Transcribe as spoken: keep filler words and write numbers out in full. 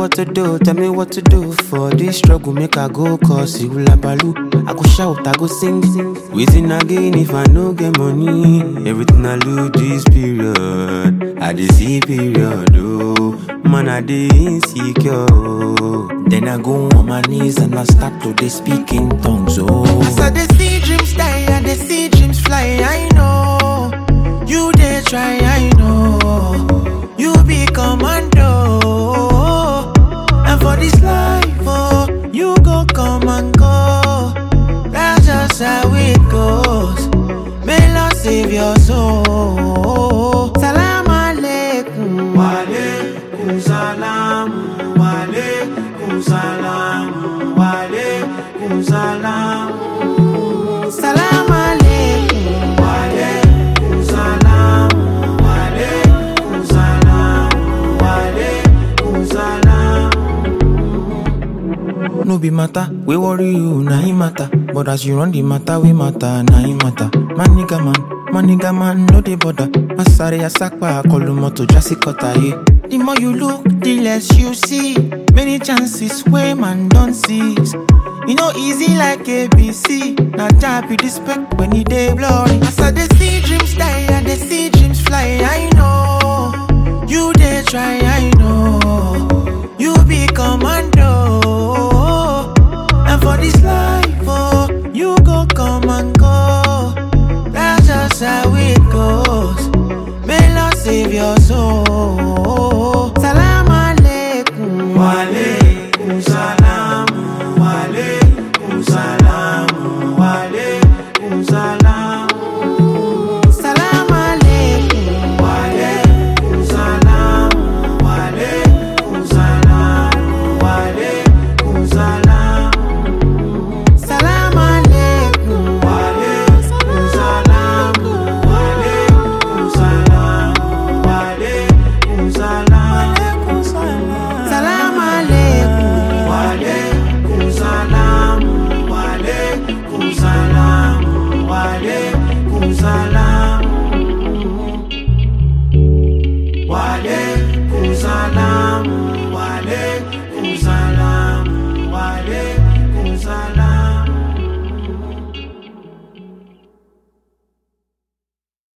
what to do, tell me what to do. For this struggle, make I go cause you la balu. I go shout, I go sing. Waiting again if I no get money. Everything I lose this period. I dey see period, oh. Man, I dey insecure. Then I go on my knees and I start to dey speak in tongues, oh. As I dey see dreams die and they see dreams fly, I know. You dey try, I know. You be commando. And for this life, oh, you go come and go. That's just how it goes. May Lord save your soul. Salam alaikum. Wa alaikum salam. Wa alaikum salam. Wa alaikum salam. Salam alaikum. Wa alaikum salam. Wa alaikum salam. Wa alaikum salam. No be matter, we worry you, na him matter. But as you run the matter, we matter, na him matter. Man nigga man, man nigga man, no dey bother. Masare asakpa, kolumoto jasikota ye. The more you look, the less you see. Many chances where man don't seize. You know easy like A B C. Now job you respect when you dey blurry. As I dey see dreams die and they see dreams fly, I